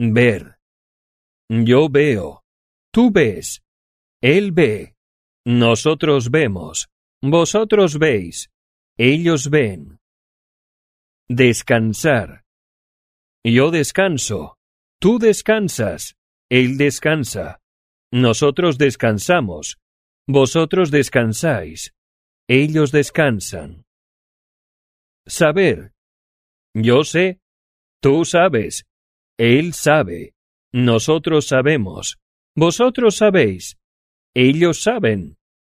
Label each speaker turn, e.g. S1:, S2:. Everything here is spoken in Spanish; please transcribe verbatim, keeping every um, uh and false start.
S1: Ver. Yo veo. Tú ves. Él ve. Nosotros vemos. Vosotros veis. Ellos ven. Descansar. Yo descanso. Tú descansas. Él descansa. Nosotros descansamos. Vosotros descansáis. Ellos descansan. Saber. Yo sé. Tú sabes. Él sabe. Nosotros sabemos. Vosotros sabéis. Ellos saben.